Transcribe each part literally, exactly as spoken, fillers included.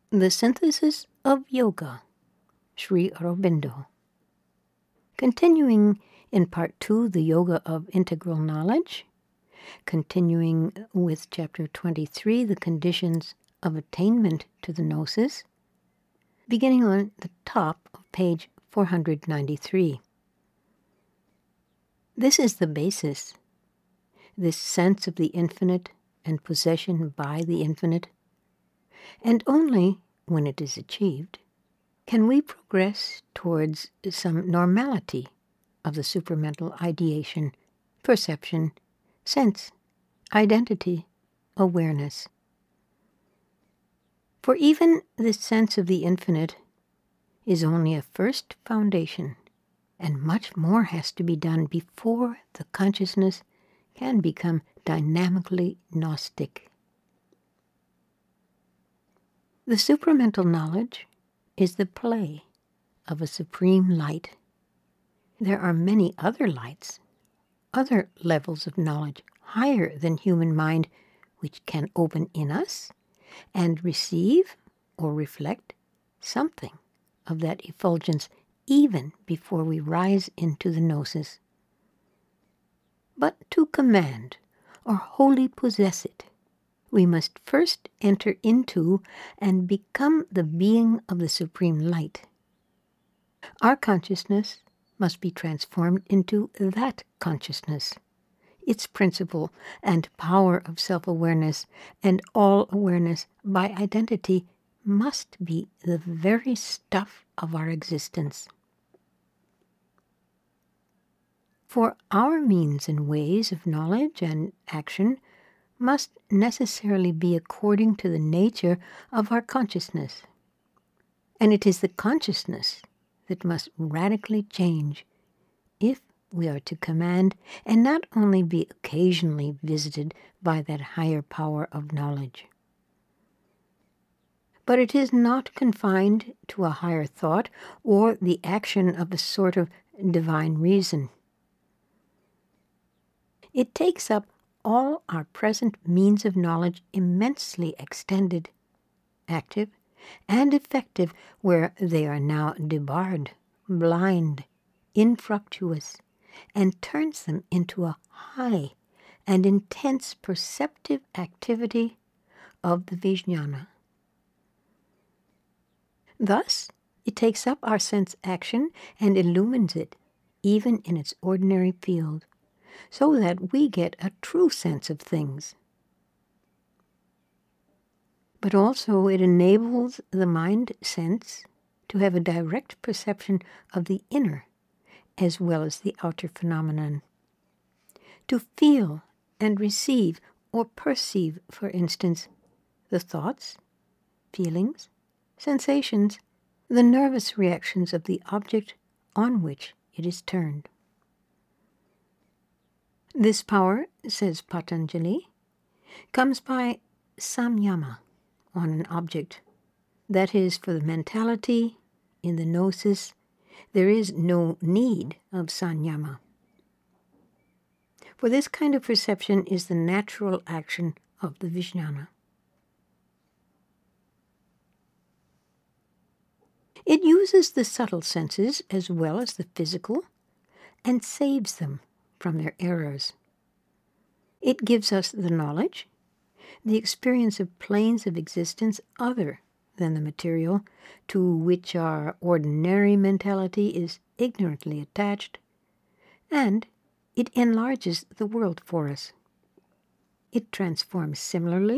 The Synthesis of Yoga, Sri Aurobindo. Continuing in part two, the Yoga of Integral Knowledge, continuing with chapter twenty-three, the conditions of attainment to the Gnosis, beginning on the top of page four hundred ninety-three. This is the basis, this sense of the infinite and possession by the infinite, and only when it is achieved can we progress towards some normality of the supramental ideation, perception, sense, identity, awareness. For even this sense of the infinite is only a first foundation, and much more has to be done before the consciousness can become dynamically Gnostic. The supramental knowledge is the play of a supreme light. There are many other lights, other levels of knowledge higher than human mind, which can open in us and receive or reflect something of that effulgence even before we rise into the Gnosis. But to command or wholly possess it, we must first enter into and become the being of the Supreme Light. Our consciousness must be transformed into that consciousness, its principle and power of self-awareness, and all awareness by identity must be the very stuff of our existence. For our means and ways of knowledge and action must necessarily be according to the nature of our consciousness. And it is the consciousness that must radically change if we are to command and not only be occasionally visited by that higher power of knowledge. But it is not confined to a higher thought or the action of a sort of divine reason. It takes up all our present means of knowledge immensely extended, active, and effective where they are now debarred, blind, infructuous, and turns them into a high and intense perceptive activity of the Vijnana. Thus, it takes up our sense action and illumines it, even in its ordinary field, so that we get a true sense of things. But also it enables the mind sense to have a direct perception of the inner as well as the outer phenomenon. To feel and receive or perceive, for instance, the thoughts, feelings, sensations, the nervous reactions of the object on which it is turned. This power, says Patanjali, comes by samyama on an object. That is, for the mentality, in the Gnosis, there is no need of sanyama. For this kind of perception is the natural action of the Vijnana. It uses the subtle senses as well as the physical and saves them from their errors. It gives us the knowledge, the experience of planes of existence other than the material, to which our ordinary mentality is ignorantly attached, and it enlarges the world for us. It transforms similarly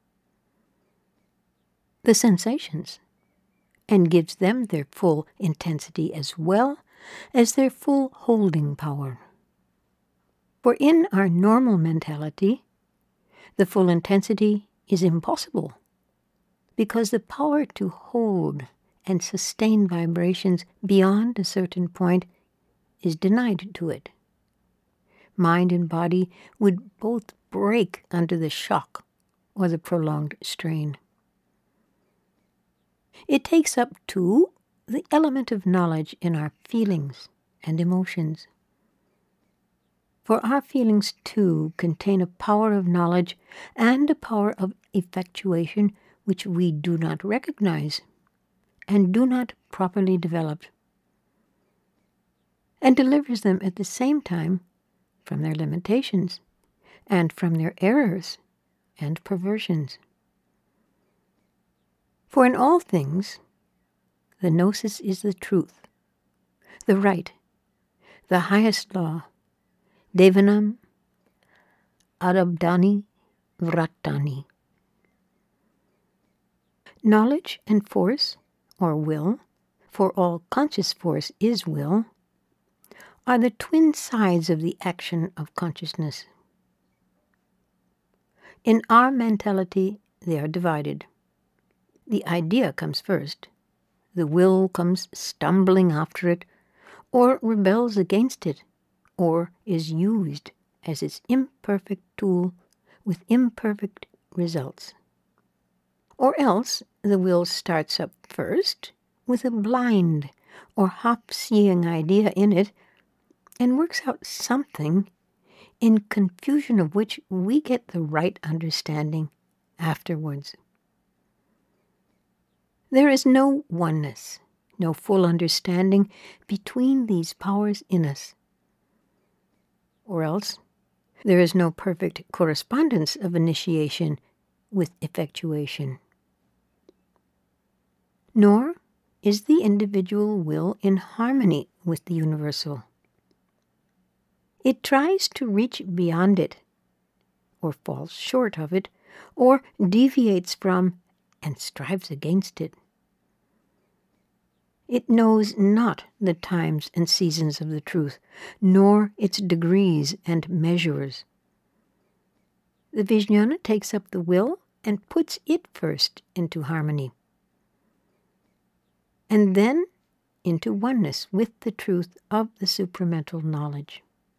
the sensations and gives them their full intensity as well as their full holding power. For in our normal mentality, the full intensity is impossible, because the power to hold and sustain vibrations beyond a certain point is denied to it. Mind and body would both break under the shock or the prolonged strain. It takes up, too, the element of knowledge in our feelings and emotions. For our feelings, too, contain a power of knowledge and a power of effectuation which we do not recognize and do not properly develop, and delivers them at the same time from their limitations and from their errors and perversions. For in all things, the gnosis is the truth, the right, the highest law, Devanam Adabdhani Vratani. Knowledge and force, or will, for all conscious force is will, are the twin sides of the action of consciousness. In our mentality, they are divided. The idea comes first. The will comes stumbling after it, or rebels against it, or is used as its imperfect tool with imperfect results. Or else the will starts up first with a blind or half-seeing idea in it and works out something in confusion of which we get the right understanding afterwards. There is no oneness, no full understanding between these powers in us. Or else, there is no perfect correspondence of initiation with effectuation. Nor is the individual will in harmony with the universal. It tries to reach beyond it, or falls short of it, or deviates from and strives against it. It knows not the times and seasons of the truth, nor its degrees and measures. The Vijnana takes up the will and puts it first into harmony, and then into oneness with the truth of the supramental knowledge.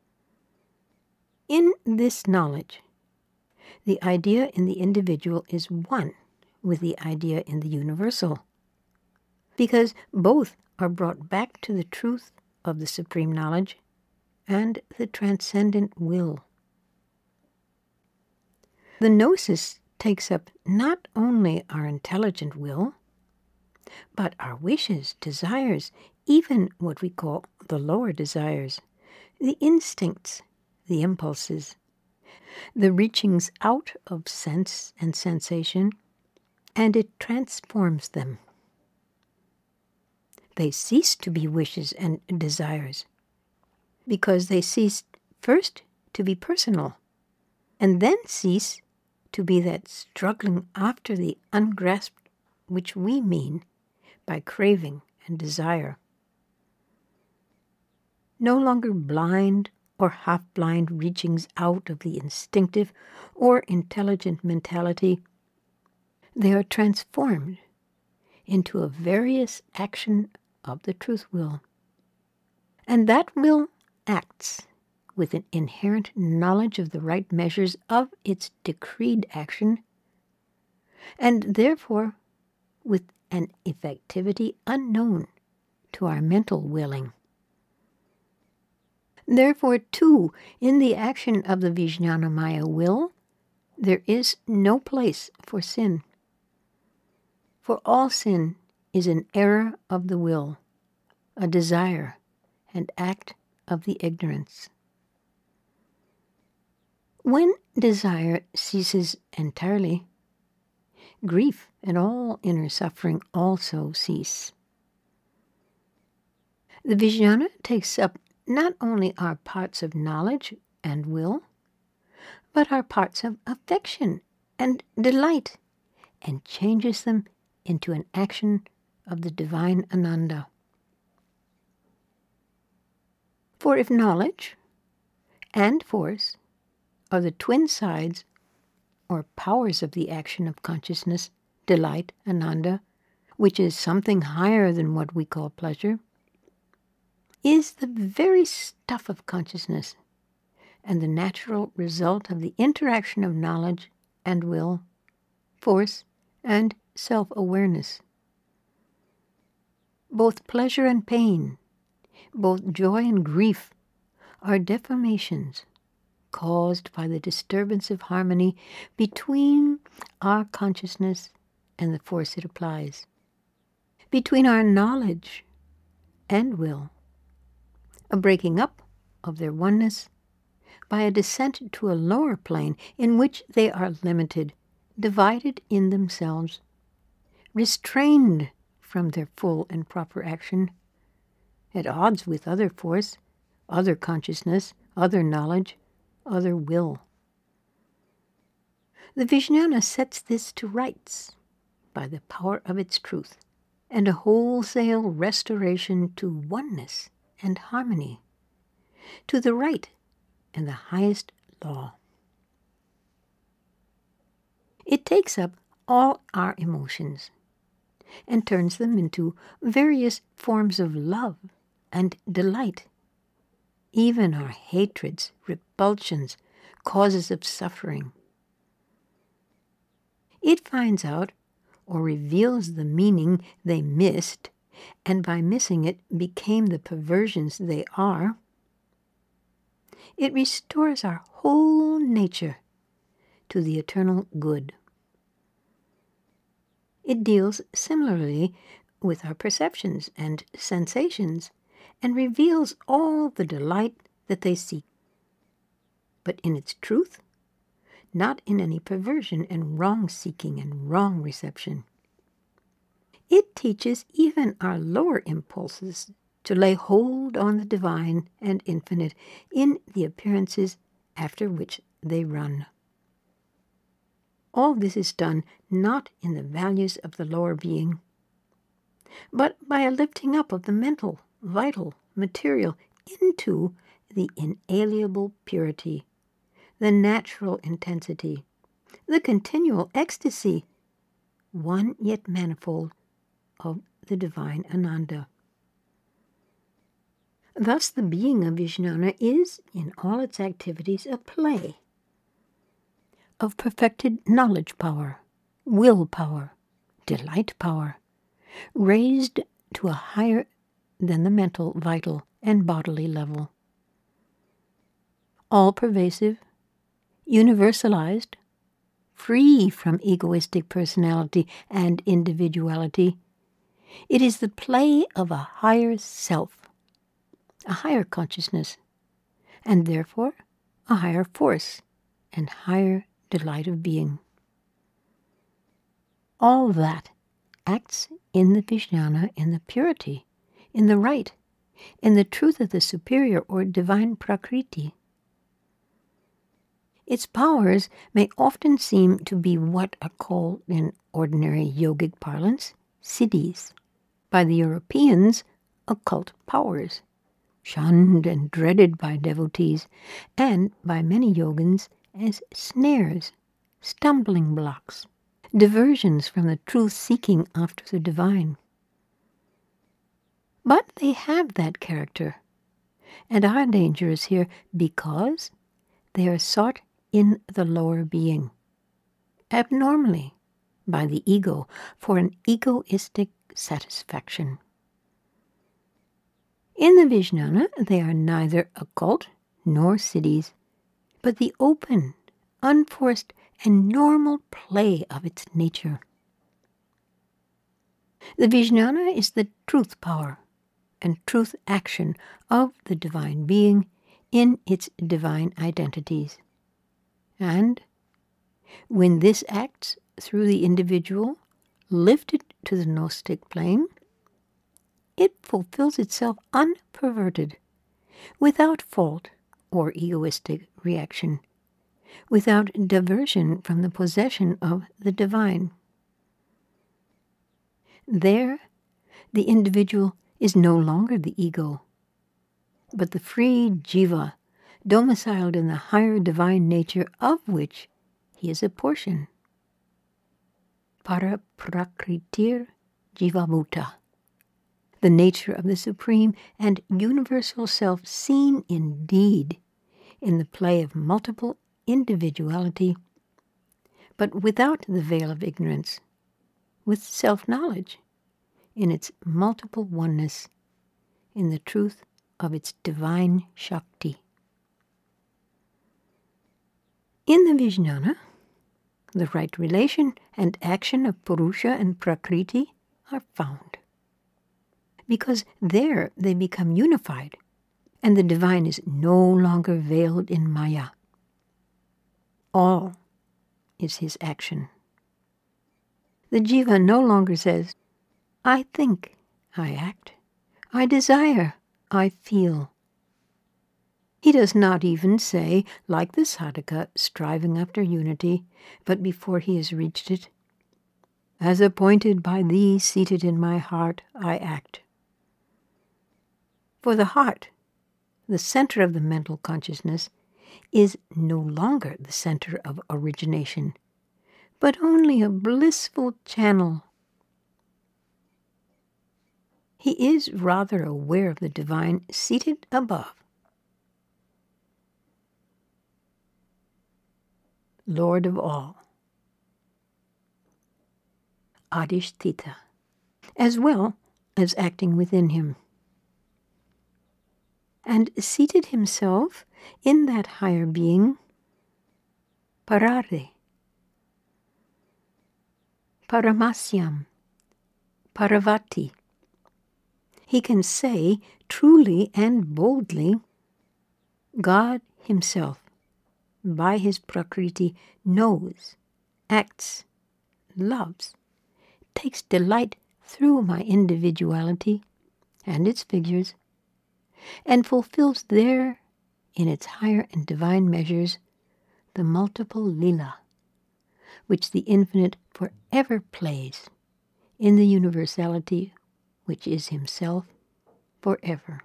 In this knowledge, the idea in the individual is one with the idea in the universal, because both are brought back to the truth of the supreme knowledge and the transcendent will. The gnosis takes up not only our intelligent will, but our wishes, desires, even what we call the lower desires, the instincts, the impulses, the reachings out of sense and sensation, and it transforms them. They cease to be wishes and desires, because they cease first to be personal, and then cease to be that struggling after the ungrasped which we mean by craving and desire. No longer blind or half-blind reachings out of the instinctive or intelligent mentality, they are transformed into a various action of the truth will. And that will acts with an inherent knowledge of the right measures of its decreed action, and therefore with an effectivity unknown to our mental willing. Therefore, too, in the action of the Vijnanamaya will, there is no place for sin. For all sin is an error of the will, a desire, and act of the ignorance. When desire ceases entirely, grief and all inner suffering also cease. The Vijnana takes up not only our parts of knowledge and will, but our parts of affection and delight, and changes them into an action of the divine Ananda. For if knowledge and force are the twin sides or powers of the action of consciousness, delight, Ananda, which is something higher than what we call pleasure, is the very stuff of consciousness and the natural result of the interaction of knowledge and will, force, and self-awareness. Both pleasure and pain, both joy and grief, are deformations caused by the disturbance of harmony between our consciousness and the force it applies, between our knowledge and will, a breaking up of their oneness by a descent to a lower plane in which they are limited, divided in themselves, restrained from their full and proper action, at odds with other force, other consciousness, other knowledge, other will. The Vijnana sets this to rights by the power of its truth and a wholesale restoration to oneness and harmony, to the right and the highest law. It takes up all our emotions and turns them into various forms of love and delight, even our hatreds, repulsions, causes of suffering. It finds out or reveals the meaning they missed, and by missing it became the perversions they are. It restores our whole nature to the eternal good. It deals similarly with our perceptions and sensations and reveals all the delight that they seek, but in its truth, not in any perversion and wrong-seeking and wrong reception. It teaches even our lower impulses to lay hold on the divine and infinite in the appearances after which they run. All this is done not in the values of the lower being, but by a lifting up of the mental, vital, material into the inalienable purity, the natural intensity, the continual ecstasy, one yet manifold, of the divine Ananda. Thus the being of Vijnana is, in all its activities, a play of perfected knowledge power, will power, delight power, raised to a higher than the mental, vital, and bodily level. All-pervasive, universalized, free from egoistic personality and individuality, it is the play of a higher self, a higher consciousness, and therefore a higher force and higher delight of being. All that acts in the Vijnana in the purity, in the right, in the truth of the superior or divine Prakriti. Its powers may often seem to be what are called in ordinary yogic parlance siddhis, by the Europeans occult powers, shunned and dreaded by devotees, and by many yogins as snares, stumbling blocks, diversions from the truth-seeking after the divine. But they have that character, and are dangerous here because they are sought in the lower being, abnormally, by the ego, for an egoistic satisfaction. In the Vijnana, they are neither occult nor siddhis, but the open, unforced, and normal play of its nature. The Vijnana is the truth power and truth action of the divine being in its divine identities. And when this acts through the individual, lifted to the Gnostic plane, it fulfills itself unperverted, without fault or egoistic reaction, without diversion from the possession of the divine. There, the individual is no longer the ego, but the free jiva, domiciled in the higher divine nature of which he is a portion. Para prakritir jivabhuta, the nature of the supreme and universal self seen indeed in the play of multiple individuality, but without the veil of ignorance, with self-knowledge in its multiple oneness, in the truth of its divine Shakti. In the Vijnana, the right relation and action of Purusha and Prakriti are found. Because there they become unified, and the divine is no longer veiled in Maya. All is his action. The jiva no longer says, I think, I act, I desire, I feel. He does not even say, like the sadhaka striving after unity, but before he has reached it, as appointed by thee seated in my heart, I act. For the heart, the center of the mental consciousness, is no longer the center of origination, but only a blissful channel. He is rather aware of the divine seated above. Lord of all. Adhisthita, as well as acting within him. And seated himself in that higher being, Parare, Paramasyam, Paravati. He can say truly and boldly, God himself, by his Prakriti, knows, acts, loves, takes delight through my individuality and its figures, and fulfills there, in its higher and divine measures, the multiple lila, which the infinite forever plays in the universality which is himself forever.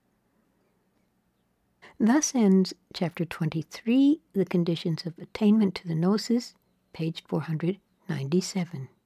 Thus ends Chapter twenty-three, The Conditions of Attainment to the Gnosis, page four hundred ninety-seven.